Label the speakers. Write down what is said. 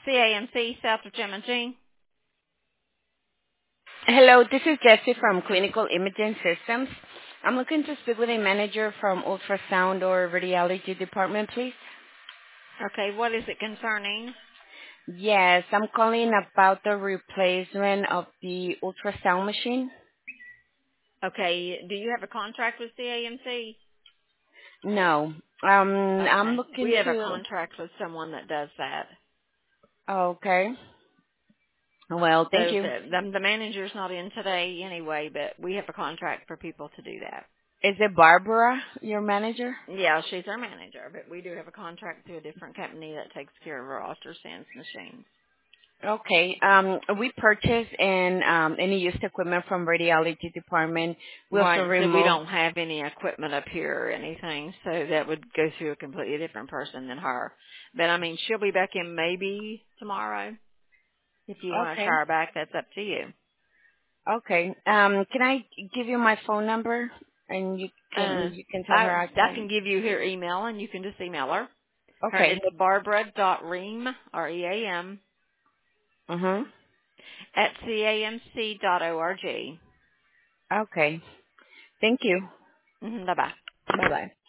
Speaker 1: CAMC, South of Jim and Jean.
Speaker 2: Hello, this is Jessie from Clinical Imaging Systems. I'm looking to speak with a manager from ultrasound or radiology department, please.
Speaker 1: Okay, what is it concerning?
Speaker 2: Yes, I'm calling about the replacement of the ultrasound machine.
Speaker 1: Okay, do you have a contract with CAMC?
Speaker 2: No, I'm
Speaker 1: Okay, we
Speaker 2: looking
Speaker 1: have a
Speaker 2: to.
Speaker 1: contract with someone that does that.
Speaker 2: Okay. Well,
Speaker 1: So
Speaker 2: thank you.
Speaker 1: the manager's not in today anyway, but we have a contract for people to do that.
Speaker 2: Is it Barbara, your manager?
Speaker 1: Yeah, she's our manager, but we do have a contract through a different company that takes care of our ultrasound machines.
Speaker 2: Okay. We purchase and any used equipment from radiology department. We also
Speaker 1: Right, so we
Speaker 2: remove.
Speaker 1: don't have any equipment up here or anything, so that would go through a completely different person than her. But I mean, she'll be back in maybe tomorrow. If you want to
Speaker 2: Okay.
Speaker 1: try her back, that's up to you.
Speaker 2: Okay. Can I give you my phone number and you
Speaker 1: Uh,
Speaker 2: can tell her I
Speaker 1: I
Speaker 2: called?
Speaker 1: can give you her email, and you can just email her. Her
Speaker 2: Okay.
Speaker 1: it's Barbara.ream, R-E-A-M,
Speaker 2: Mhm.
Speaker 1: at camc.org.
Speaker 2: Okay. Thank you.
Speaker 1: Bye-bye.
Speaker 2: Bye bye.